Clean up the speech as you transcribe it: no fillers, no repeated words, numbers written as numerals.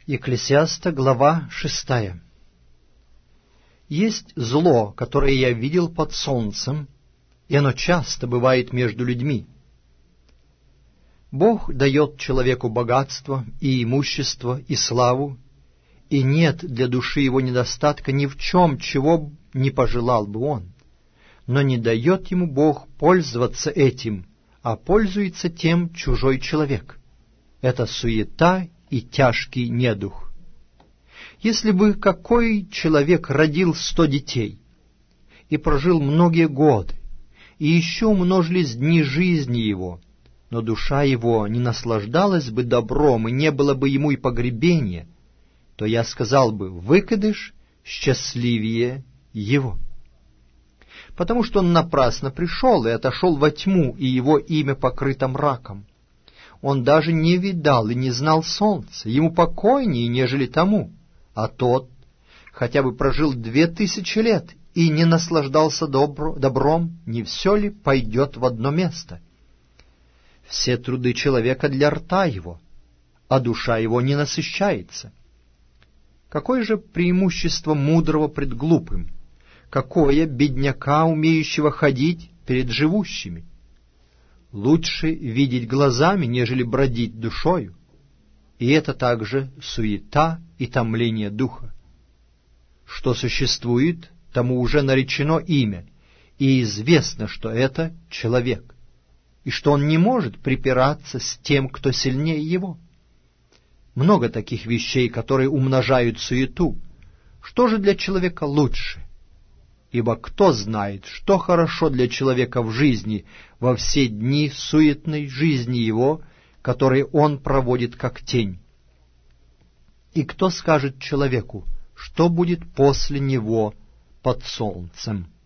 Екклесиаста, глава 6. Есть зло, которое я видел под солнцем, и оно часто бывает между людьми. Бог дает человеку богатство и имущество и славу, и нет для души его недостатка ни в чем, чего не пожелал бы он. Но не дает ему Бог пользоваться этим, а пользуется тем чужой человек. Это суета и тяжкий недух. Если бы какой человек родил 100 детей и прожил многие годы, и еще умножились дни жизни его, но душа его не наслаждалась бы добром, и не было бы ему и погребения, то я сказал бы: выкидыш счастливее его. Потому что он напрасно пришел и отошел во тьму, и его имя покрыто мраком. Он даже не видал и не знал солнца, ему покойнее, нежели тому. А тот хотя бы прожил 2000 лет и не наслаждался добром, не все ли пойдет в одно место? Все труды человека для рта его, а душа его не насыщается. Какое же преимущество мудрого пред глупым? Какое бедняка, умеющего ходить перед живущими? Лучше видеть глазами, нежели бродить душою, и это также суета и томление духа. Что существует, тому уже наречено имя, и известно, что это человек, и что он не может припираться с тем, кто сильнее его. Много таких вещей, которые умножают суету. Что же для человека лучше? Ибо кто знает, что хорошо для человека в жизни во все дни суетной жизни его, которые он проводит как тень? И кто скажет человеку, что будет после него под солнцем?